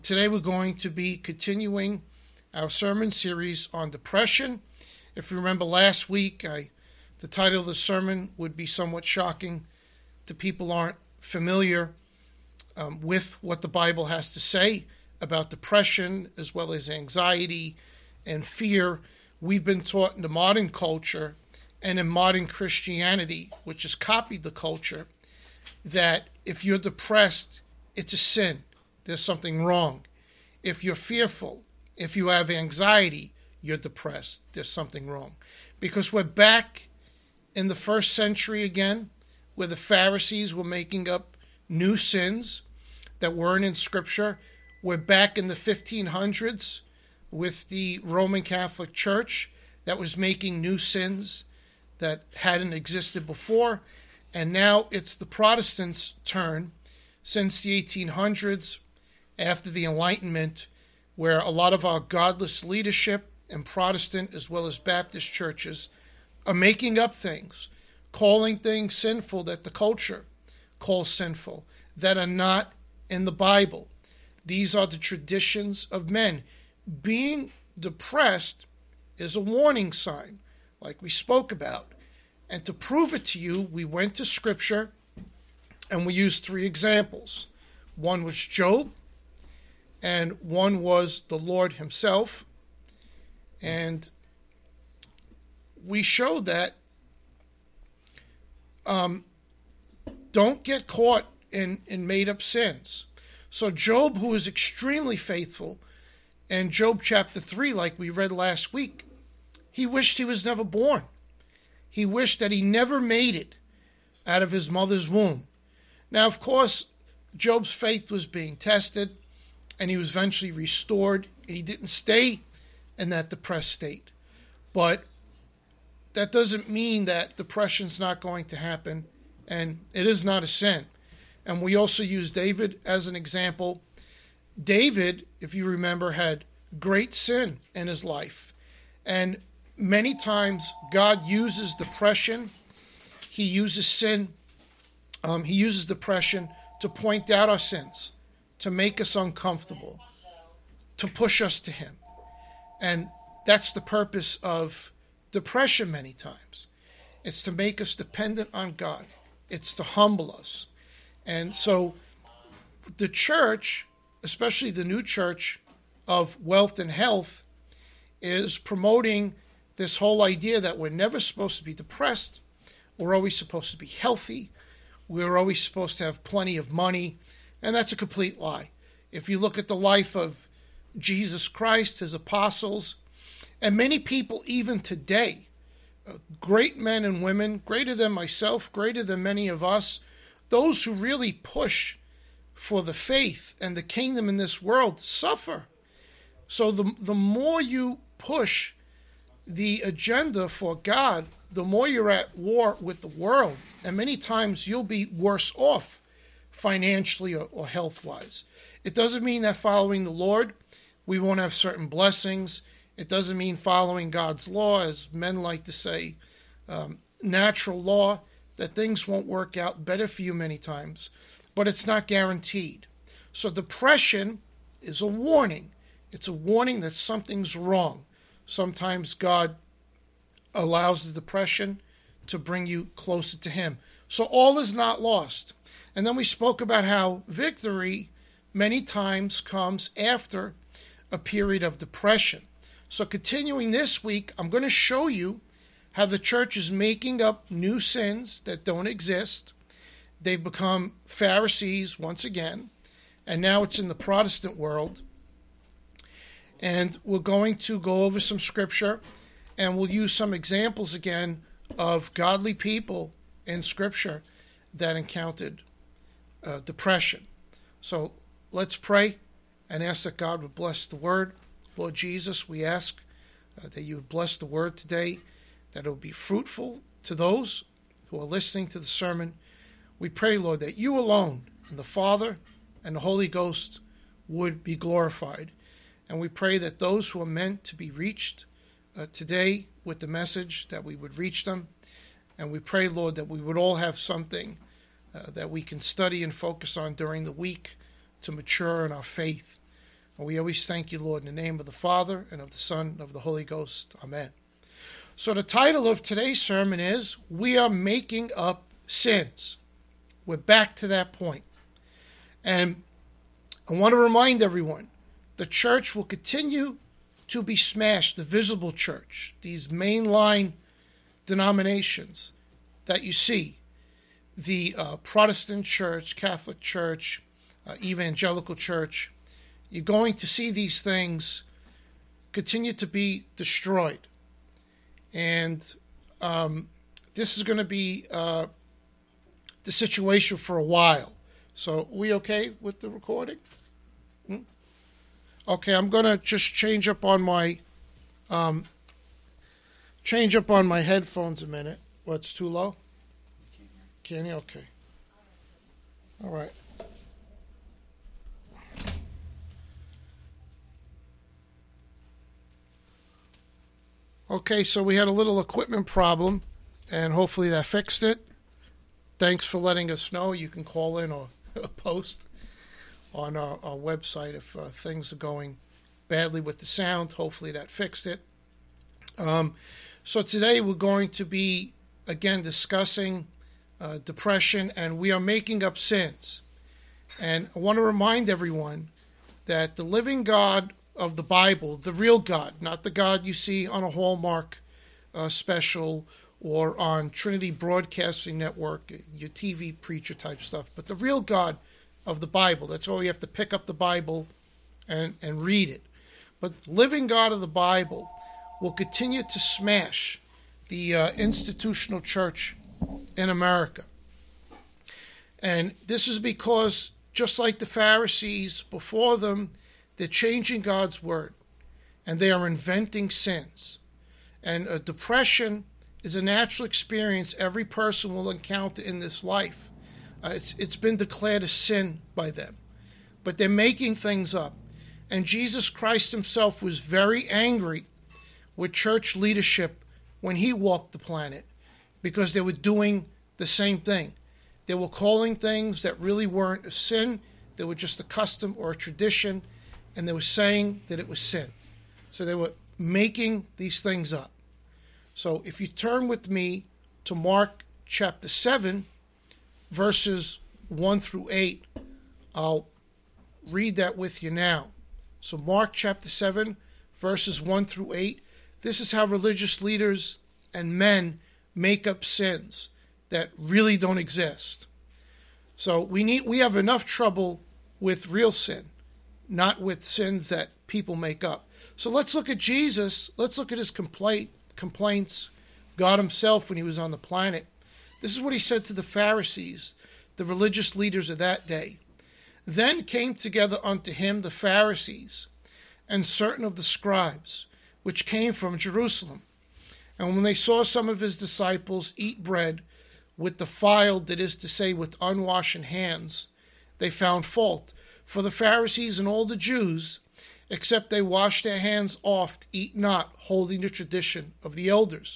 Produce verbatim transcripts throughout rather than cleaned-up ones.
Today we're going to be continuing our sermon series on depression. If you remember last week, I, the title of the sermon would be somewhat shocking to people who aren't familiar um, with what the Bible has to say about depression as well as anxiety and fear. We've been taught in the modern culture and in modern Christianity, which has copied the culture, that if you're depressed, it's a sin. There's something wrong. If you're fearful, if you have anxiety, you're depressed. There's something wrong. Because we're back in the first century again, where the Pharisees were making up new sins that weren't in Scripture. We're back in the fifteen hundreds with the Roman Catholic Church that was making new sins that hadn't existed before. And now it's the Protestants' turn since the eighteen hundreds, after the Enlightenment, where a lot of our godless leadership and Protestant as well as Baptist churches are making up things, calling things sinful that the culture calls sinful, that are not in the Bible. These are the traditions of men. Being depressed is a warning sign, like we spoke about. And to prove it to you, we went to Scripture and we used three examples. One was Job, and one was the Lord himself. And we showed that um, don't get caught in, in made-up sins. So Job, who was extremely faithful, and Job chapter three, like we read last week, he wished he was never born. He wished that he never made it out of his mother's womb. Now, of course, Job's faith was being tested, and he was eventually restored, and he didn't stay in that depressed state. But that doesn't mean that depression's not going to happen, and it is not a sin. And we also use David as an example. David, if you remember, had great sin in his life. And many times God uses depression. He uses sin. Um, he uses depression to point out our sins, to make us uncomfortable, to push us to him. And that's the purpose of depression many times. It's to make us dependent on God. It's to humble us. And so the church, especially the new church of wealth and health, is promoting this whole idea that we're never supposed to be depressed. We're always supposed to be healthy. We're always supposed to have plenty of money. And that's a complete lie. If you look at the life of Jesus Christ, his apostles, and many people even today, uh, great men and women, greater than myself, greater than many of us, those who really push for the faith and the kingdom in this world suffer. So the, the more you push the agenda for God, the more you're at war with the world. And many times you'll be worse off financially or, or health-wise. It doesn't mean that following the Lord, we won't have certain blessings. It doesn't mean following God's law, as men like to say, um, natural law, that things won't work out better for you many times. But it's not guaranteed. So depression is a warning. It's a warning that something's wrong. Sometimes God allows the depression to bring you closer to him. So all is not lost. And then we spoke about how victory many times comes after a period of depression. So continuing this week, I'm going to show you how the church is making up new sins that don't exist. They've become Pharisees once again, and now it's in the Protestant world. And we're going to go over some scripture, and we'll use some examples again of godly people in scripture that encountered uh, depression. So let's pray and ask that God would bless the word. Lord Jesus, we ask uh, that you would bless the word today, that it would be fruitful to those who are listening to the sermon. We pray, Lord, that you alone and the Father and the Holy Ghost would be glorified. And we pray that those who are meant to be reached uh, today with the message, that we would reach them. And we pray, Lord, that we would all have something uh, that we can study and focus on during the week to mature in our faith. And we always thank you, Lord, in the name of the Father, and of the Son, and of the Holy Ghost. Amen. So the title of today's sermon is, We Are Making Up Sins. We're back to that point. And I want to remind everyone, the church will continue to be smashed, the visible church, these mainline denominations that you see, the uh, Protestant church, Catholic church, uh, evangelical church, you're going to see these things continue to be destroyed. And um, this is going to be uh, the situation for a while. So, we okay with the recording? Hmm? Okay, I'm going to just change up on my um, change up on my headphones a minute. What's too low? Can you? Okay. All right. Okay, so we had a little equipment problem, and hopefully that fixed it. Thanks for letting us know. You can call in or post on our, our website if uh, things are going badly with the sound. Hopefully that fixed it. Um, so today we're going to be, again, discussing uh, depression, and we are making up sins. And I want to remind everyone that the living God of the Bible, the real God, not the God you see on a Hallmark uh, special or on Trinity Broadcasting Network, your T V preacher type stuff, but the real God of the Bible. That's why we have to pick up the Bible and, and read it. But the living God of the Bible will continue to smash the uh, institutional church in America. And this is because, just like the Pharisees before them, they're changing God's word, and they are inventing sins. And uh, depression is a natural experience every person will encounter in this life. Uh, it's, it's been declared a sin by them. But they're making things up. And Jesus Christ himself was very angry with church leadership when he walked the planet, because they were doing the same thing. They were calling things that really weren't a sin. They were just a custom or a tradition, and they were saying that it was sin. So they were making these things up. So if you turn with me to Mark chapter seven, verses one through eight, I'll read that with you now. So Mark chapter seven, verses one through eight, this is how religious leaders and men make up sins that really don't exist. So we need we have enough trouble with real sin, not with sins that people make up. So let's look at Jesus. Let's look at his complaint, complaints, God himself when he was on the planet. This is what he said to the Pharisees, the religious leaders of that day. Then came together unto him the Pharisees and certain of the scribes, which came from Jerusalem. And when they saw some of his disciples eat bread with defiled, that is to say, with unwashen hands, they found fault. For the Pharisees and all the Jews, except they wash their hands oft, eat not, holding the tradition of the elders.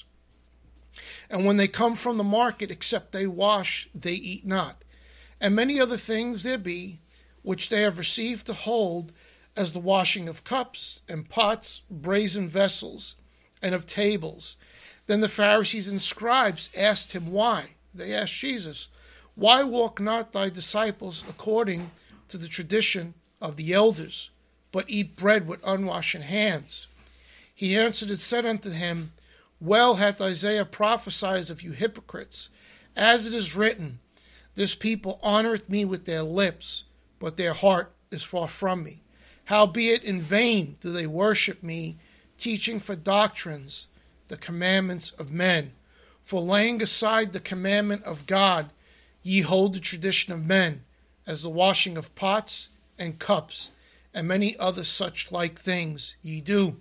And when they come from the market, except they wash, they eat not. And many other things there be, which they have received to hold, as the washing of cups and pots, brazen vessels, and of tables. Then the Pharisees and scribes asked him why. They asked Jesus, Why walk not thy disciples according to the tradition of the elders, but eat bread with unwashen hands? He answered and said unto him, Well hath Isaiah prophesied of you hypocrites, as it is written, This people honoreth me with their lips, but their heart is far from me. Howbeit in vain do they worship me, teaching for doctrines the commandments of men. For laying aside the commandment of God, ye hold the tradition of men, as the washing of pots and cups, and many other such like things ye do.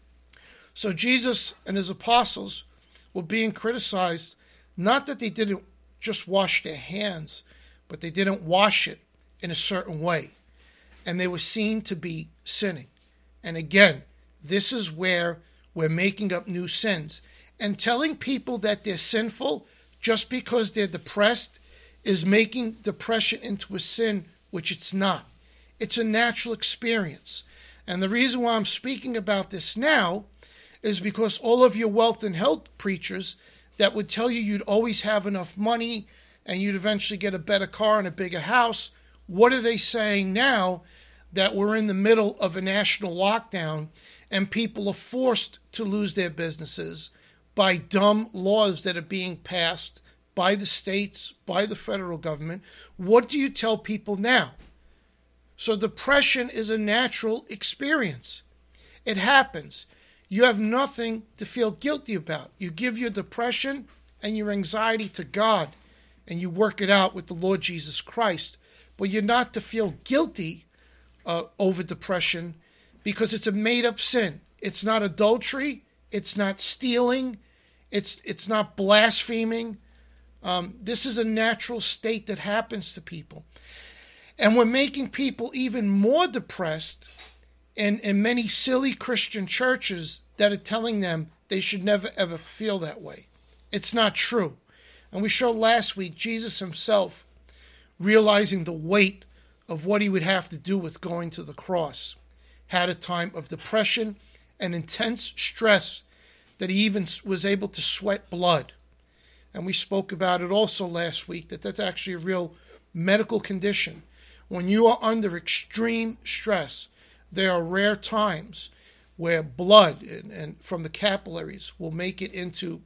So Jesus and his apostles were being criticized, not that they didn't just wash their hands, but they didn't wash it in a certain way. And they were seen to be sinning. And again, this is where we're making up new sins. And telling people that they're sinful just because they're depressed is making depression into a sin, which it's not. It's a natural experience. And the reason why I'm speaking about this now is because all of your wealth and health preachers that would tell you you'd always have enough money and you'd eventually get a better car and a bigger house, what are they saying now that we're in the middle of a national lockdown and people are forced to lose their businesses by dumb laws that are being passed by the states, by the federal government? What do you tell people now? So depression is a natural experience. It happens. You have nothing to feel guilty about. You give your depression and your anxiety to God, and you work it out with the Lord Jesus Christ. But you're not to feel guilty uh, over depression, because it's a made-up sin. It's not adultery. It's not stealing. It's it's not blaspheming. Um, this is a natural state that happens to people. And we're making people even more depressed in, in many silly Christian churches that are telling them they should never, ever feel that way. It's not true. And we showed last week Jesus himself realizing the weight of what he would have to do with going to the cross, had a time of depression and intense stress that he even was able to sweat blood. And we spoke about it also last week, that that's actually a real medical condition. When you are under extreme stress, there are rare times where blood and, and from the capillaries will make it into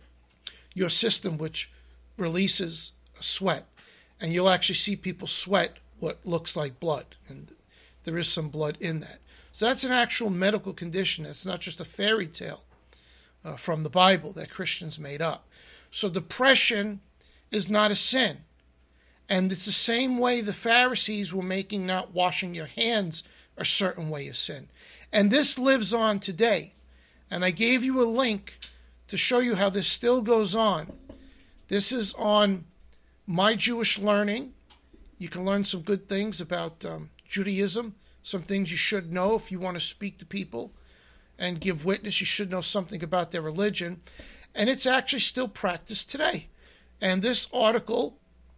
your system, which releases sweat. And you'll actually see people sweat what looks like blood. And there is some blood in that. So that's an actual medical condition. It's not just a fairy tale uh, from the Bible that Christians made up. So depression is not a sin. And it's the same way the Pharisees were making not washing your hands a certain way a sin. And this lives on today. And I gave you a link to show you how this still goes on. This is on My Jewish Learning. You can learn some good things about um, Judaism, some things you should know if you want to speak to people and give witness. You should know something about their religion. And it's actually still practiced today. And this article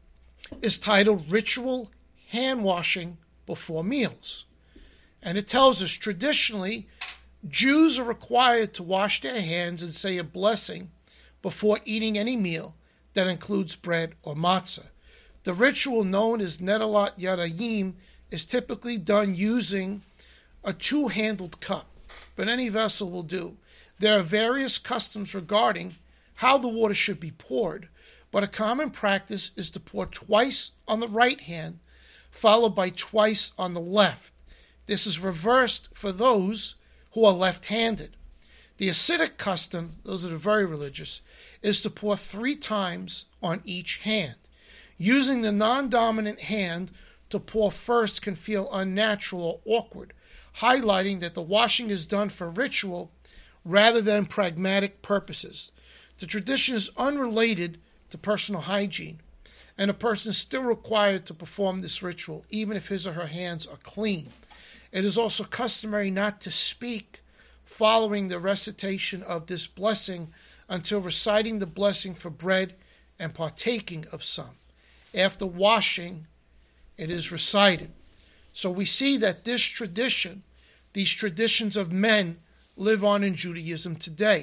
is titled Ritual Hand Washing Before Meals. And it tells us traditionally, Jews are required to wash their hands and say a blessing before eating any meal that includes bread or matzah. The ritual known as Netilat Yadayim is typically done using a two-handled cup, but any vessel will do. There are various customs regarding how the water should be poured, but a common practice is to pour twice on the right hand, followed by twice on the left. This is reversed for those who are left-handed. The Hasidic custom, those that are very religious, is to pour three times on each hand. Using the non-dominant hand to pour first can feel unnatural or awkward, highlighting that the washing is done for ritual rather than pragmatic purposes. The tradition is unrelated to personal hygiene, and a person is still required to perform this ritual, even if his or her hands are clean. It is also customary not to speak following the recitation of this blessing until reciting the blessing for bread and partaking of some. After washing, it is recited. So we see that this tradition, these traditions of men, live on in Judaism today.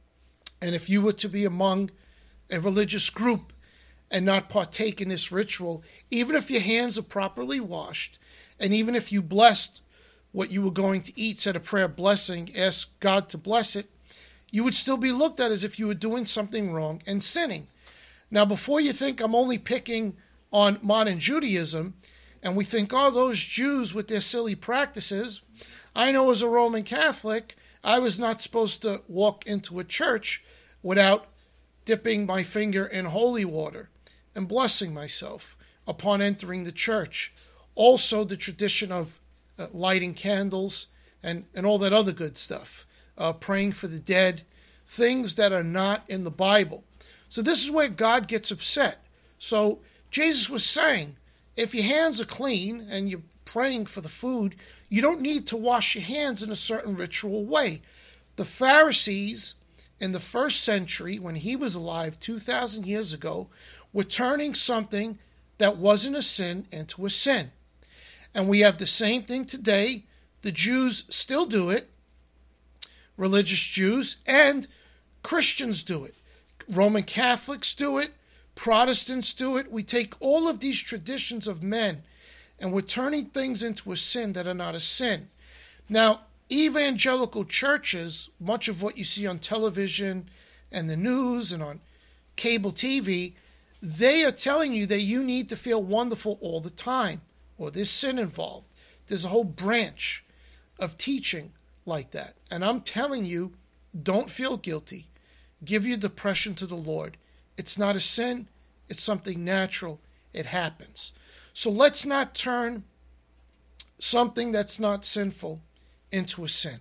And if you were to be among a religious group and not partake in this ritual, even if your hands are properly washed, and even if you blessed what you were going to eat, said a prayer blessing, asked God to bless it, you would still be looked at as if you were doing something wrong and sinning. Now, before you think I'm only picking on modern Judaism, and we think, oh, those Jews with their silly practices, I know as a Roman Catholic, I was not supposed to walk into a church without dipping my finger in holy water and blessing myself upon entering the church. Also, the tradition of uh, lighting candles and, and all that other good stuff, uh, praying for the dead, things that are not in the Bible. So this is where God gets upset. So Jesus was saying, if your hands are clean and you're praying for the food, you don't need to wash your hands in a certain ritual way. The Pharisees in the first century, when he was alive two thousand years ago, were turning something that wasn't a sin into a sin. And we have the same thing today. the Jews still do it, religious Jews, and Christians do it. Roman Catholics do it. Protestants do it. We take all of these traditions of men and we're turning things into a sin that are not a sin. Now, evangelical churches, much of what you see on television and the news and on cable T V, they are telling you that you need to feel wonderful all the time, or there's sin involved. There's a whole branch of teaching like that. And I'm telling you, don't feel guilty. Give your depression to the Lord. It's not a sin. It's something natural. It happens. So let's not turn something that's not sinful into a sin.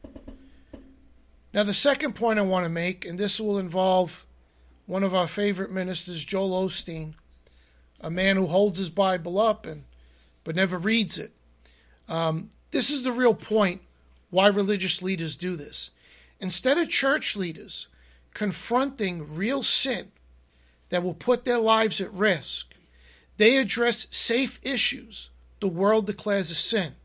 Now, the second point I want to make, and this will involve one of our favorite ministers, Joel Osteen, a man who holds his Bible up and but never reads it. Um, this is the real point why religious leaders do this. Instead of church leaders confronting real sin that will put their lives at risk, they address safe issues the world declares a sin.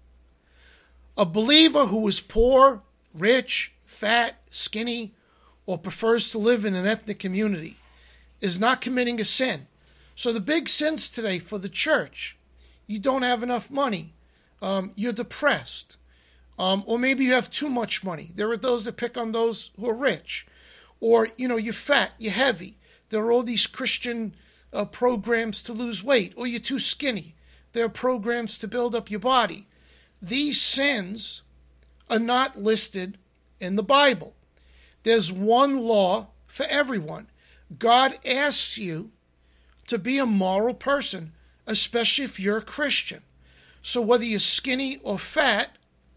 A believer who is poor, rich, fat, skinny, or prefers to live in an ethnic community is not committing a sin. So the big sins today for the church: you don't have enough money, um, you're depressed, um, or maybe you have too much money. There are those that pick on those who are rich. Or, you know, you're fat, you're heavy. There are all these Christian uh, programs to lose weight. Or you're too skinny. There are programs to build up your body. These sins are not listed in the Bible. There's one law for everyone. God asks you to be a moral person, especially if you're a Christian. So whether you're skinny or fat,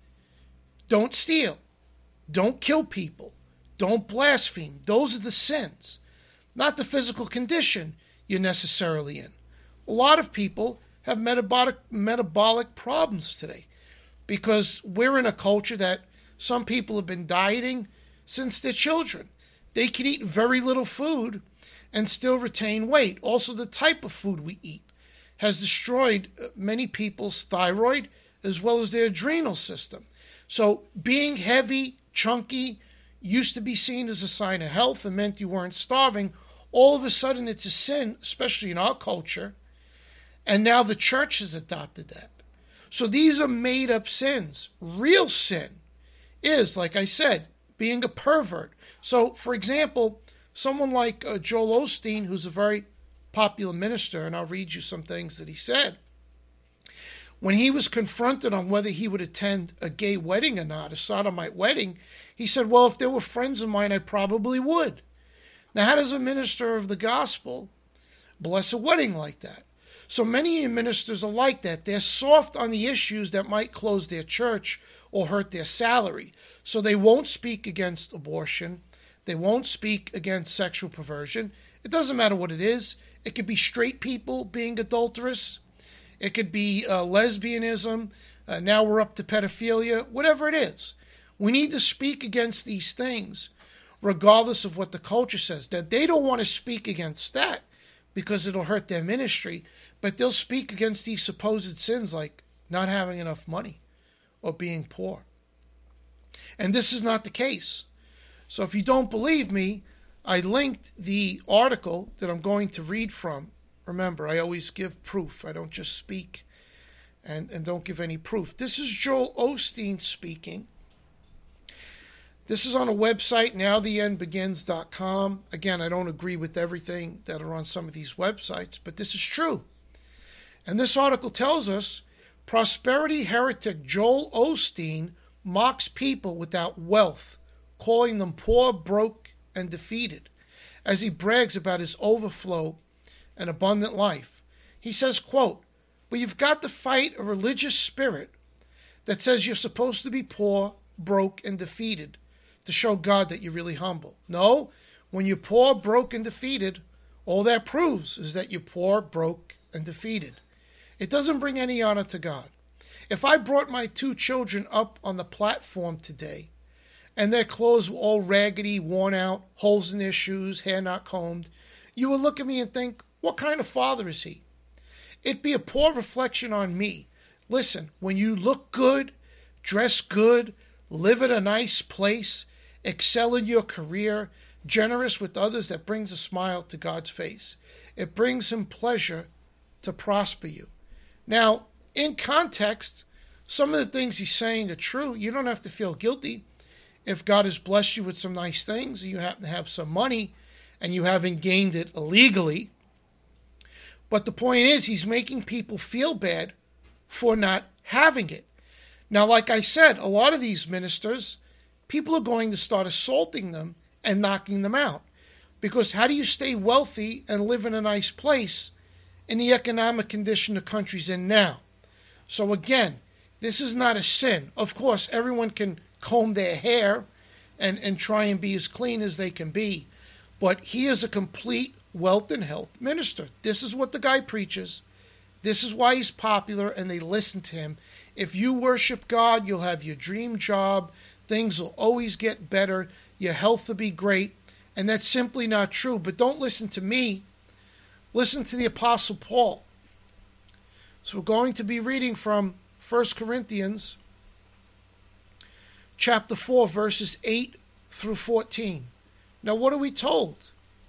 don't steal. Don't kill people. Don't blaspheme. Those are the sins, not the physical condition you're necessarily in. A lot of people have metabolic metabolic problems today because we're in a culture that some people have been dieting since they're children. They can eat very little food and still retain weight. Also, the type of food we eat has destroyed many people's thyroid as well as their adrenal system. So being heavy, chunky, used to be seen as a sign of health and meant you weren't starving. All of a sudden it's a sin, especially in our culture. And now the church has adopted that. So these are made up sins. Real sin is, like I said, being a pervert. So, for example, someone like uh, Joel Osteen, who's a very popular minister, and I'll read you some things that he said. When he was confronted on whether he would attend a gay wedding or not, a sodomite wedding, he said, well, if they were friends of mine, I probably would. Now, how does a minister of the gospel bless a wedding like that? So many ministers are like that. They're soft on the issues that might close their church or hurt their salary. So they won't speak against abortion. They won't speak against sexual perversion. It doesn't matter what it is. It could be straight people being adulterous. It could be uh, lesbianism. Uh, now we're up to pedophilia. Whatever it is. We need to speak against these things regardless of what the culture says. Now, they don't want to speak against that because it'll hurt their ministry, but they'll speak against these supposed sins like not having enough money or being poor. And this is not the case. So if you don't believe me, I linked the article that I'm going to read from. Remember, I always give proof. I don't just speak and, and don't give any proof. This is Joel Osteen speaking. This is on a website, now the end begins dot com. Again, I don't agree with everything that are on some of these websites, but this is true. And this article tells us prosperity heretic Joel Osteen mocks people without wealth, calling them poor, broke, and defeated, as he brags about his overflow and abundant life. He says, quote, but you've got to fight a religious spirit that says you're supposed to be poor, broke, and defeated to show God that you're really humble. No, when you're poor, broke, and defeated, all that proves is that you're poor, broke, and defeated. It doesn't bring any honor to God. If I brought my two children up on the platform today and their clothes were all raggedy, worn out, holes in their shoes, hair not combed, you would look at me and think, what kind of father is he? It'd be a poor reflection on me. Listen, when you look good, dress good, live in a nice place, excel in your career, generous with others, that brings a smile to God's face. It brings him pleasure to prosper you. Now, in context, some of the things he's saying are true. You don't have to feel guilty if God has blessed you with some nice things, and you happen to have some money, and you haven't gained it illegally. But the point is, he's making people feel bad for not having it. Now, like I said, a lot of these ministers, people are going to start assaulting them and knocking them out. Because how do you stay wealthy and live in a nice place in the economic condition the country's in now? So again, this is not a sin. Of course, everyone can comb their hair and, and try and be as clean as they can be. But he is a complete wealth and health minister. This is what the guy preaches. This is why he's popular, and they listen to him. If you worship God, you'll have your dream job. Things will always get better. Your health will be great. And that's simply not true. But don't listen to me. Listen to the Apostle Paul. So we're going to be reading from First Corinthians chapter four, verses eight through fourteen. Now, what are we told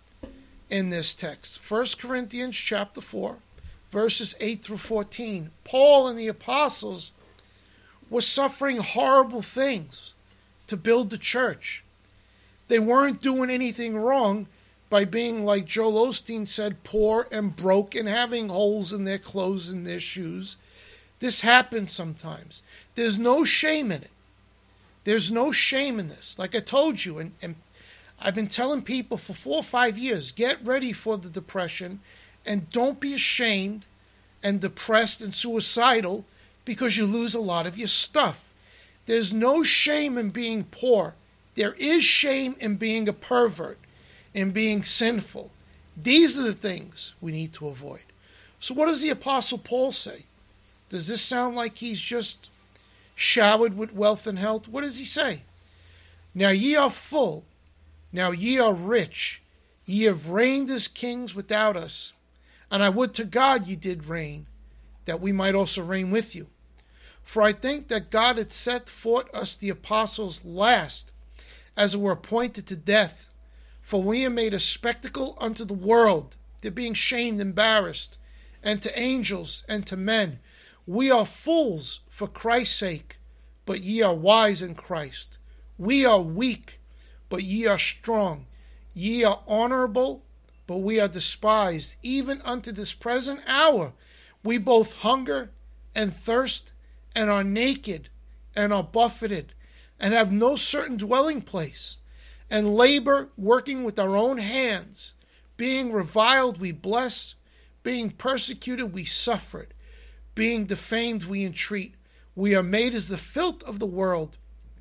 in this text? First Corinthians chapter four, verses eight through fourteen. Paul and the apostles were suffering horrible things to build the church. They weren't doing anything wrong by being, like Joel Osteen said, poor and broke and having holes in their clothes and their shoes. This happens sometimes. There's no shame in it. There's no shame in this. Like I told you, and, and I've been telling people for four or five years, get ready for the depression and don't be ashamed and depressed and suicidal because you lose a lot of your stuff. There's no shame in being poor. There is shame in being a pervert, in being sinful. These are the things we need to avoid. So what does the Apostle Paul say? Does this sound like he's just showered with wealth and health? What does he say? Now ye are full, now ye are rich, ye have reigned as kings without us. And I would to God ye did reign, that we might also reign with you. For I think that God had set forth us the apostles last, as it were appointed to death. For we are made a spectacle unto the world. They're being shamed, embarrassed, and to angels and to men. We are fools for Christ's sake, but ye are wise in Christ. We are weak, but ye are strong. Ye are honorable, but we are despised. Even unto this present hour we both hunger and thirst, and are naked, and are buffeted, and have no certain dwelling place, and labor, working with our own hands. Being reviled, we bless. Being persecuted, we suffer it. Being defamed, we entreat. We are made as the filth of the world,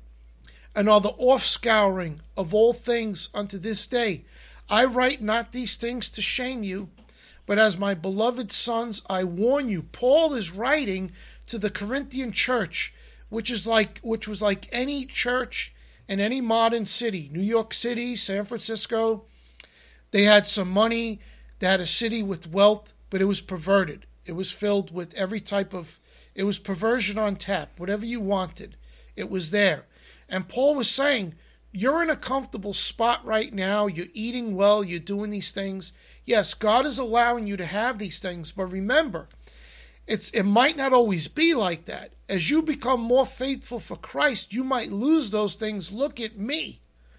and are the offscouring of all things unto this day. I write not these things to shame you, but as my beloved sons, I warn you. Paul is writing to the Corinthian church, which is like which was like any church in any modern city, New York City, San Francisco. They had some money, they had a city with wealth, but it was perverted. It was filled with every type of, it was perversion on tap, whatever you wanted, it was there. And Paul was saying, you're in a comfortable spot right now, you're eating well, you're doing these things. Yes, God is allowing you to have these things, but remember, It's, it might not always be like that. As you become more faithful for Christ, you might lose those things. Look at me.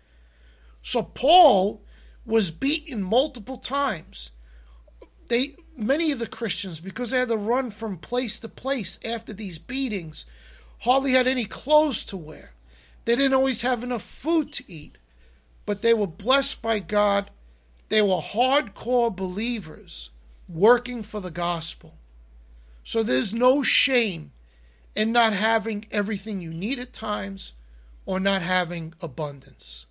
So Paul was beaten multiple times. They, many of the Christians, because they had to run from place to place after these beatings, hardly had any clothes to wear. They didn't always have enough food to eat. But they were blessed by God. They were hardcore believers working for the gospel. So there's no shame in not having everything you need at times or not having abundance.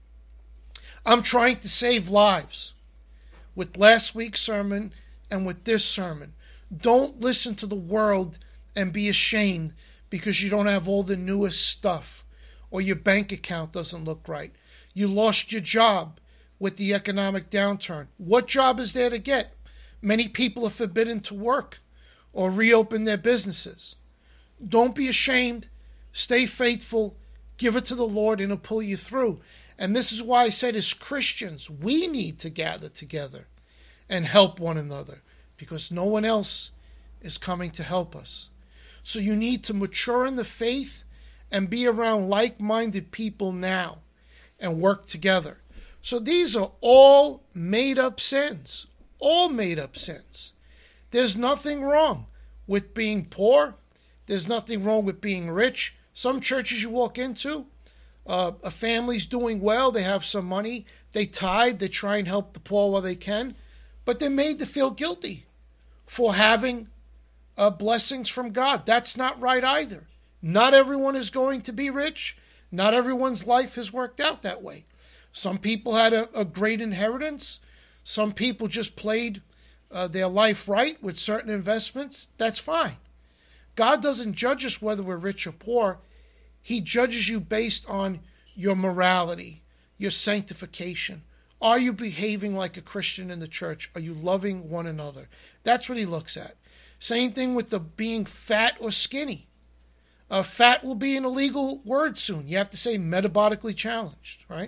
I'm trying to save lives with last week's sermon and with this sermon. Don't listen to the world and be ashamed because you don't have all the newest stuff or your bank account doesn't look right. You lost your job with the economic downturn. What job is there to get? Many people are forbidden to work or reopen their businesses. Don't be ashamed. Stay faithful. Give it to the Lord and He'll pull you through. And this is why I said as Christians, we need to gather together and help one another because no one else is coming to help us. So you need to mature in the faith and be around like-minded people now and work together. So these are all made-up sins, all made-up sins. There's nothing wrong with being poor. There's nothing wrong with being rich. Some churches you walk into, uh, a family's doing well, they have some money, they tithe, they try and help the poor while they can, but they're made to feel guilty for having uh, blessings from God. That's not right either. Not everyone is going to be rich. Not everyone's life has worked out that way. Some people had a, a great inheritance. Some people just played uh, their life right with certain investments. That's fine. God doesn't judge us whether we're rich or poor. He judges you based on your morality, your sanctification. Are you behaving like a Christian in the church? Are you loving one another? That's what He looks at. Same thing with the being fat or skinny. Uh, fat will be an illegal word soon. You have to say metabolically challenged, right?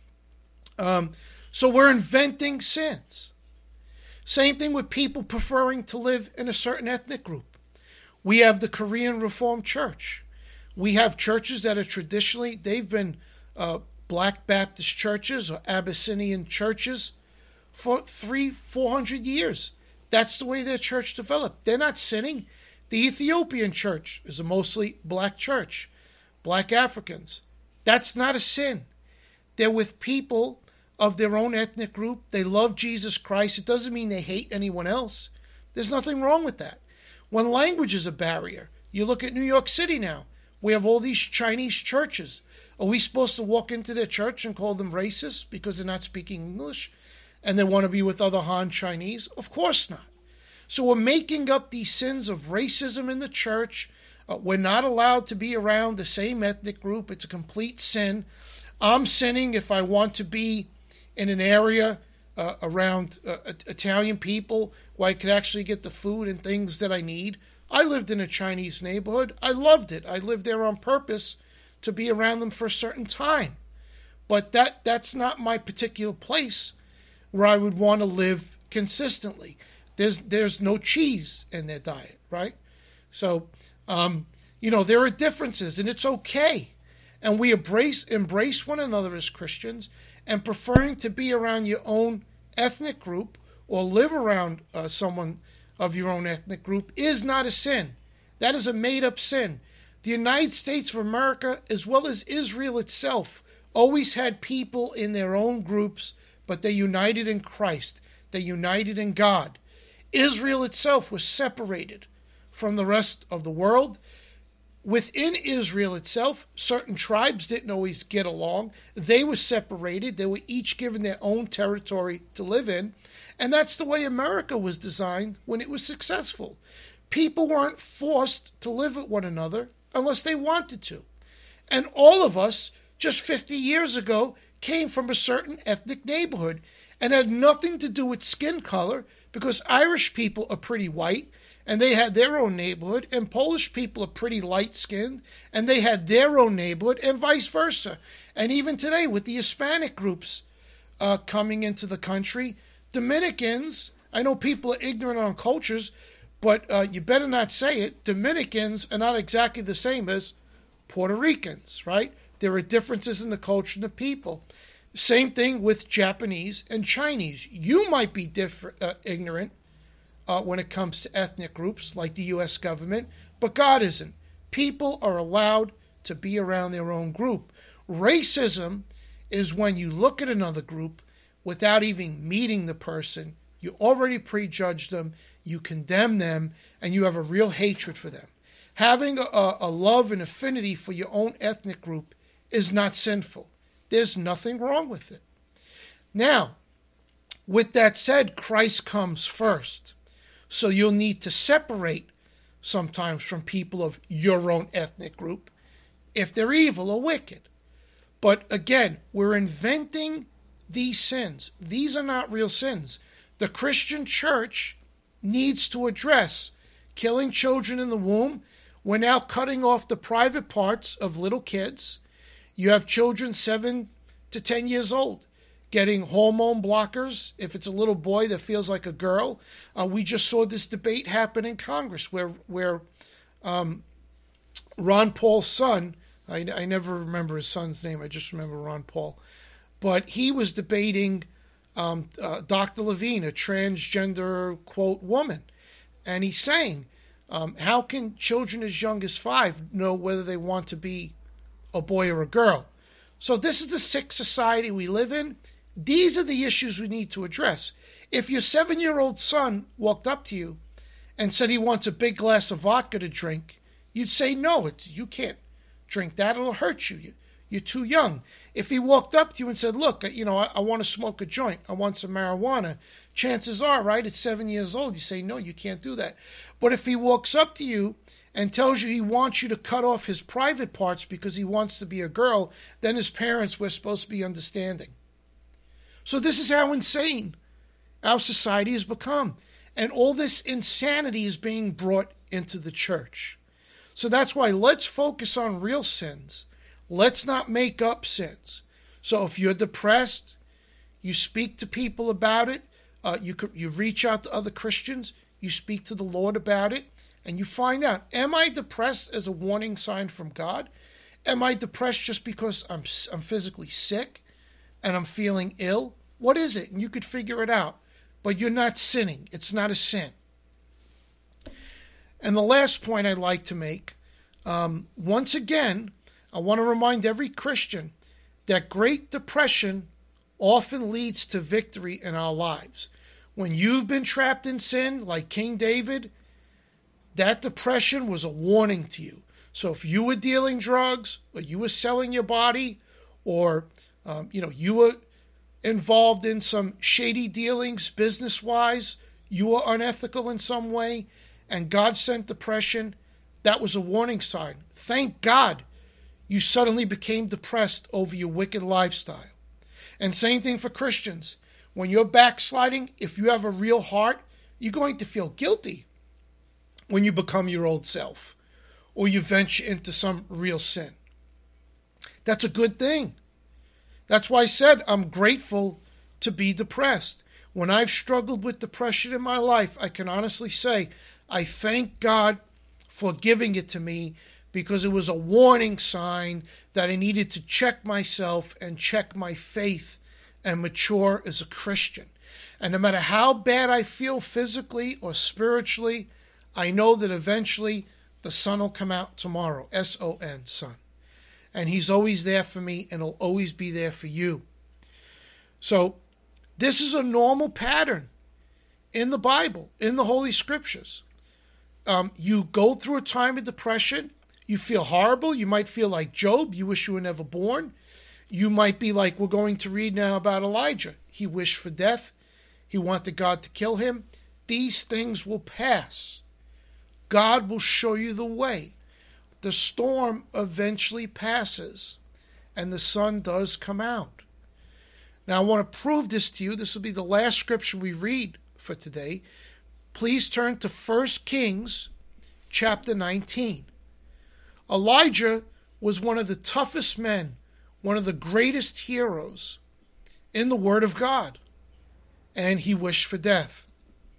Um, so we're inventing sins. Same thing with people preferring to live in a certain ethnic group. We have the Korean Reformed Church. We have churches that are traditionally, they've been uh, Black Baptist churches or Abyssinian churches for three, four hundred years. That's the way their church developed. They're not sinning. The Ethiopian church is a mostly black church, black Africans. That's not a sin. They're with people of their own ethnic group. They love Jesus Christ. It doesn't mean they hate anyone else. There's nothing wrong with that. When language is a barrier, you look at New York City now. We have all these Chinese churches. Are we supposed to walk into their church and call them racist because they're not speaking English and they want to be with other Han Chinese? Of course not. So we're making up these sins of racism in the church. Uh, we're not allowed to be around the same ethnic group. It's a complete sin. I'm sinning if I want to be in an area uh, around uh, Italian people where I could actually get the food and things that I need. I lived in a Chinese neighborhood. I loved it. I lived there on purpose to be around them for a certain time. But that that's not my particular place where I would want to live consistently. There's there's no cheese in their diet, right? So, um, you know, there are differences, and it's okay. And we embrace embrace one another as Christians, and preferring to be around your own ethnic group or live around uh, someone of your own ethnic group is not a sin. That is a made-up sin. The United States of America, as well as Israel itself, always had people in their own groups, but they united in Christ. They united in God. Israel itself was separated from the rest of the world. Within Israel itself, certain tribes didn't always get along. They were separated. They were each given their own territory to live in. And that's the way America was designed when it was successful. People weren't forced to live with one another unless they wanted to. And all of us, just fifty years ago, came from a certain ethnic neighborhood and had nothing to do with skin color, because Irish people are pretty white and they had their own neighborhood, and Polish people are pretty light-skinned and they had their own neighborhood, and vice versa. And even today with the Hispanic groups uh, coming into the country, Dominicans, I know people are ignorant on cultures, but uh, you better not say it, Dominicans are not exactly the same as Puerto Ricans, right? There are differences in the culture and the people. Same thing with Japanese and Chinese. You might be different, uh, ignorant uh, when it comes to ethnic groups like the U S government, but God isn't. People are allowed to be around their own group. Racism is when you look at another group without even meeting the person. You already prejudge them, you condemn them, and you have a real hatred for them. Having a, a love and affinity for your own ethnic group is not sinful. There's nothing wrong with it. Now, with that said, Christ comes first. So you'll need to separate sometimes from people of your own ethnic group if they're evil or wicked. But again, we're inventing these sins. These are not real sins. The Christian church needs to address killing children in the womb. We're now cutting off the private parts of little kids. You have children seven to ten years old getting hormone blockers if it's a little boy that feels like a girl. Uh, we just saw this debate happen in Congress where where um, Ron Paul's son, I, I never remember his son's name, I just remember Ron Paul, but he was debating um, uh, Doctor Levine, a transgender, quote, woman. And he's saying, um, how can children as young as five know whether they want to be a boy or a girl? So this is the sick society we live in. These are the issues we need to address. If your seven-year-old son walked up to you and said he wants a big glass of vodka to drink, you'd say, no, it's, you can't drink that. It'll hurt you. you. You're too young. If he walked up to you and said, look, you know, I, I want to smoke a joint. I want some marijuana. Chances are, right, at seven years old, you say, no, you can't do that. But if he walks up to you and tells you he wants you to cut off his private parts because he wants to be a girl, then as parents, we're supposed to be understanding. So this is how insane our society has become. And all this insanity is being brought into the church. So that's why let's focus on real sins. Let's not make up sins. So if you're depressed, you speak to people about it. Uh, you you reach out to other Christians. You speak to the Lord about it. And you find out, am I depressed as a warning sign from God? Am I depressed just because I'm I'm physically sick and I'm feeling ill? What is it? And you could figure it out. But you're not sinning. It's not a sin. And the last point I'd like to make, um, once again, I want to remind every Christian that Great Depression often leads to victory in our lives. When you've been trapped in sin, like King David, that depression was a warning to you. So if you were dealing drugs, or you were selling your body, or um, you know you were involved in some shady dealings business-wise, you were unethical in some way, and God sent depression, that was a warning sign. Thank God you suddenly became depressed over your wicked lifestyle. And same thing for Christians. When you're backsliding, if you have a real heart, you're going to feel guilty when you become your old self or you venture into some real sin. That's a good thing. That's why I said I'm grateful to be depressed. When I've struggled with depression in my life, I can honestly say I thank God for giving it to me, because it was a warning sign that I needed to check myself and check my faith and mature as a Christian. And no matter how bad I feel physically or spiritually, I know that eventually the sun will come out tomorrow. S O N, sun. And he's always there for me, and he'll always be there for you. So this is a normal pattern in the Bible, in the Holy Scriptures. Um, you go through a time of depression. You feel horrible. You might feel like Job. You wish you were never born. You might be like we're going to read now about Elijah. He wished for death. He wanted God to kill him. These things will pass. God will show you the way. The storm eventually passes, and the sun does come out. Now, I want to prove this to you. This will be the last scripture we read for today. Please turn to First Kings chapter nineteen. Elijah was one of the toughest men, one of the greatest heroes in the Word of God, and he wished for death.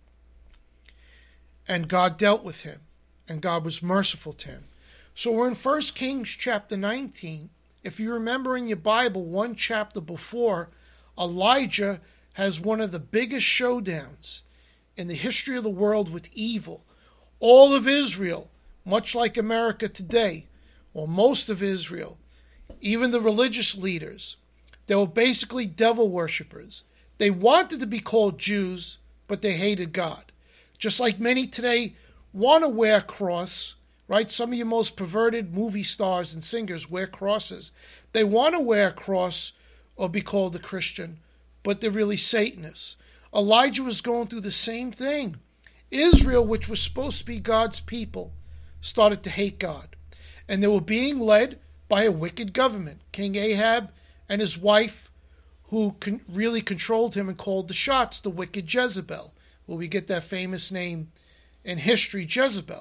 And God dealt with him, and God was merciful to him. So we're in First Kings chapter nineteen. If you remember in your Bible, one chapter before, Elijah has one of the biggest showdowns in the history of the world with evil. All of Israel, much like America today, or most of Israel, even the religious leaders, they were basically devil worshippers. They wanted to be called Jews, but they hated God. Just like many today want to wear a cross, right? Some of your most perverted movie stars and singers wear crosses. They want to wear a cross or be called a Christian, but they're really Satanists. Elijah was going through the same thing. Israel, which was supposed to be God's people, started to hate God. And they were being led by a wicked government, King Ahab and his wife, who con- really controlled him and called the shots, the wicked Jezebel, where we get that famous name in history, Jezebel.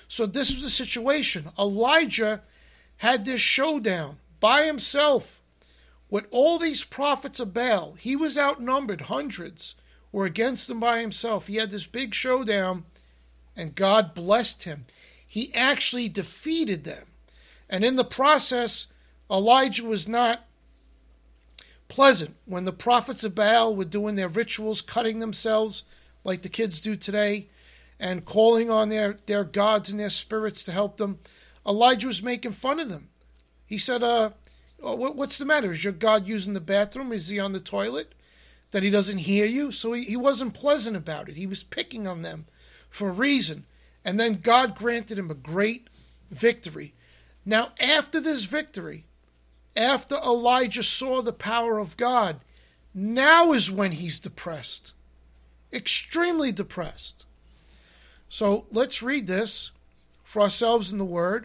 So this was the situation. Elijah had this showdown by himself with all these prophets of Baal. He was outnumbered. Hundreds were against him by himself. He had this big showdown, and God blessed him. He actually defeated them. And in the process, Elijah was not pleasant. When the prophets of Baal were doing their rituals, cutting themselves like the kids do today, and calling on their, their gods and their spirits to help them, Elijah was making fun of them. He said, uh, oh, what's the matter? Is your God using the bathroom? Is he on the toilet? That he doesn't hear you? So he, he wasn't pleasant about it. He was picking on them for a reason. And then God granted him a great victory. Now, after this victory, after Elijah saw the power of God, now is when he's depressed. Extremely depressed. So let's read this for ourselves in the Word.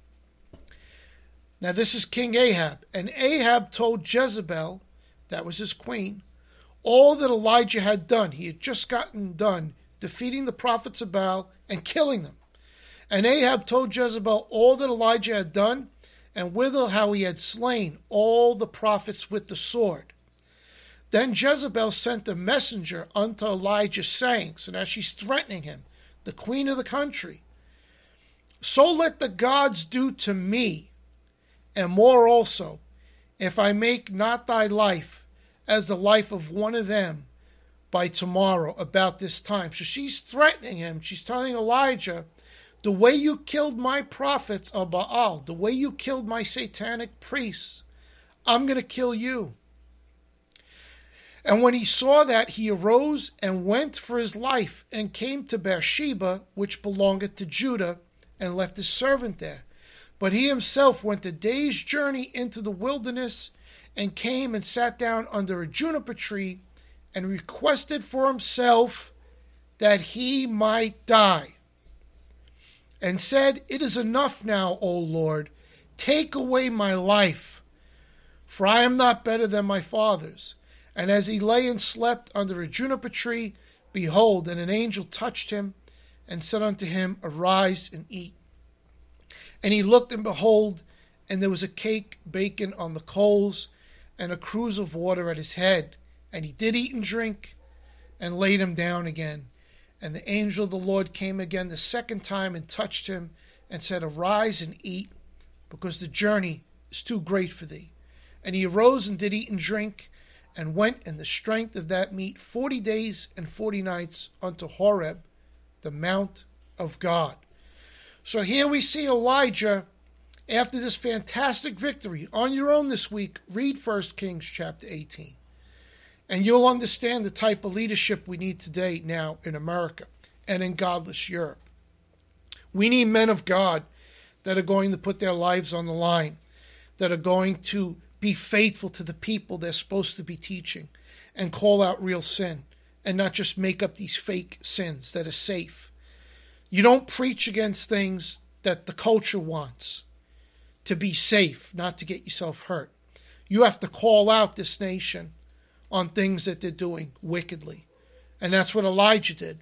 Now this is King Ahab. And Ahab told Jezebel, that was his queen, all that Elijah had done. He had just gotten done defeating the prophets of Baal and killing them. And Ahab told Jezebel all that Elijah had done, and withal how he had slain all the prophets with the sword. Then Jezebel sent a messenger unto Elijah, saying, so now she's threatening him, the queen of the country, so let the gods do to me, and more also, if I make not thy life as the life of one of them by tomorrow about this time. So she's threatening him. She's telling Elijah, the way you killed my prophets of Baal, the way you killed my satanic priests, I'm going to kill you. And when he saw that, he arose and went for his life and came to Beersheba, which belongeth to Judah, and left his servant there. But he himself went a day's journey into the wilderness and came and sat down under a juniper tree and requested for himself that he might die. And said, it is enough now, O Lord, take away my life, for I am not better than my fathers. And as he lay and slept under a juniper tree, behold, and an angel touched him, and said unto him, arise and eat. And he looked, and behold, and there was a cake baken on the coals, and a cruse of water at his head. And he did eat and drink, and laid him down again. And the angel of the Lord came again the second time, and touched him, and said, arise and eat, because the journey is too great for thee. And he arose and did eat and drink, and went in the strength of that meat forty days and forty nights unto Horeb, the mount of God. So here we see Elijah, after this fantastic victory. On your own this week, read First Kings chapter eighteen. And you'll understand the type of leadership we need today now in America and in godless Europe. We need men of God that are going to put their lives on the line, that are going to be faithful to the people they're supposed to be teaching and call out real sin and not just make up these fake sins that are safe. You don't preach against things that the culture wants to be safe, not to get yourself hurt. You have to call out this nation on things that they're doing wickedly. And that's what Elijah did.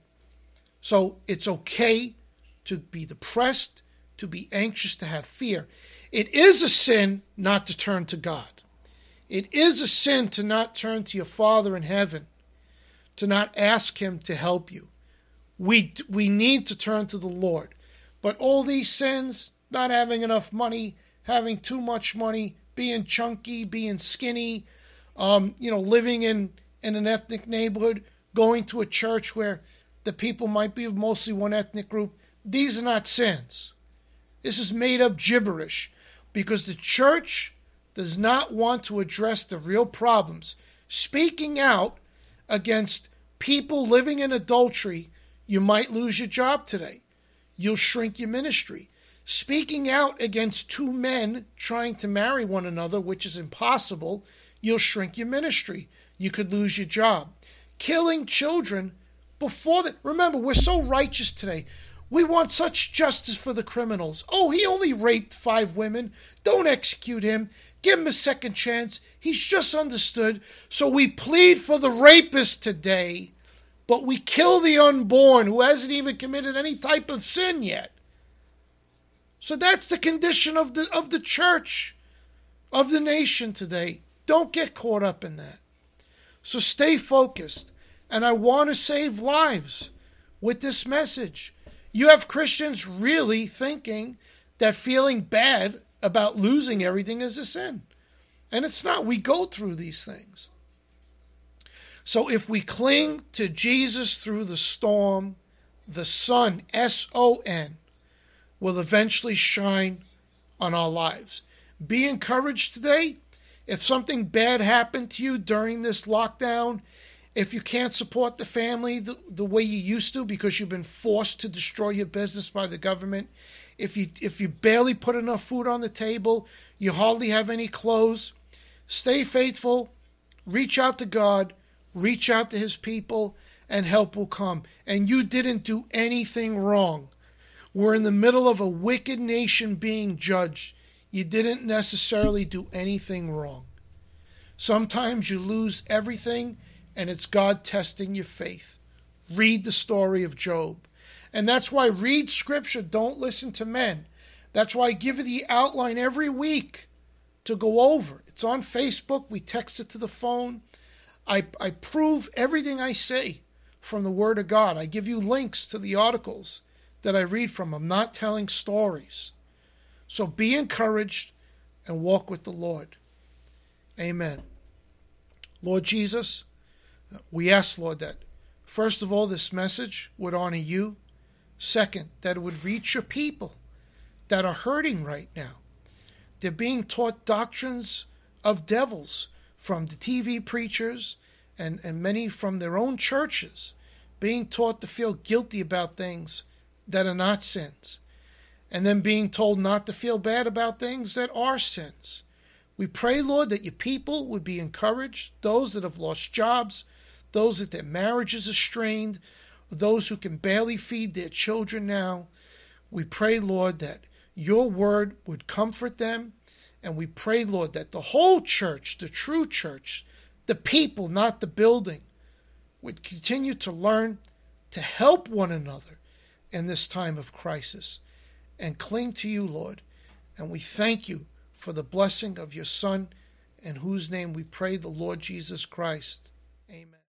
So it's okay to be depressed, to be anxious, to have fear. It is a sin not to turn to God. It is a sin to not turn to your Father in heaven, to not ask him to help you. We, we need to turn to the Lord. But all these sins, not having enough money, having too much money, being chunky, being skinny, um, you know, living in, in an ethnic neighborhood, going to a church where the people might be of mostly one ethnic group, these are not sins. This is made up gibberish because the church does not want to address the real problems. Speaking out against people living in adultery, you might lose your job today. You'll shrink your ministry. Speaking out against two men trying to marry one another, which is impossible, you'll shrink your ministry. You could lose your job. Killing children before that. Remember, we're so righteous today. We want such justice for the criminals. Oh, he only raped five women. Don't execute him. Give him a second chance. He's just understood. So we plead for the rapist today, but we kill the unborn who hasn't even committed any type of sin yet. So that's the condition of the of the church, of the nation today. Don't get caught up in that. So stay focused. And I want to save lives with this message. You have Christians really thinking that feeling bad about losing everything is a sin. And it's not. We go through these things. So if we cling to Jesus through the storm, the sun, S O N, will eventually shine on our lives. Be encouraged today. If something bad happened to you during this lockdown, if you can't support the family the, the way you used to because you've been forced to destroy your business by the government, if you if you barely put enough food on the table, you hardly have any clothes, stay faithful, reach out to God, reach out to his people, and help will come. And you didn't do anything wrong. We're in the middle of a wicked nation being judged. You didn't necessarily do anything wrong. Sometimes you lose everything, and it's God testing your faith. Read the story of Job. And that's why read Scripture. Don't listen to men. That's why I give you the outline every week to go over. It's on Facebook. We text it to the phone. I, I prove everything I say from the Word of God. I give you links to the articles that I read from. I'm not telling stories. So be encouraged and walk with the Lord. Amen. Lord Jesus, we ask, Lord, that first of all, this message would honor you. Second, that it would reach your people that are hurting right now. They're being taught doctrines of devils from the T V preachers and, and many from their own churches, being taught to feel guilty about things that are not sins, and then being told not to feel bad about things that are sins. We pray, Lord, that your people would be encouraged, those that have lost jobs, those that their marriages are strained, those who can barely feed their children now. We pray, Lord, that your word would comfort them, and we pray, Lord, that the whole church, the true church, the people, not the building, would continue to learn to help one another in this time of crisis and cling to you, Lord. And we thank you for the blessing of your Son, in whose name we pray, the Lord Jesus Christ. Amen.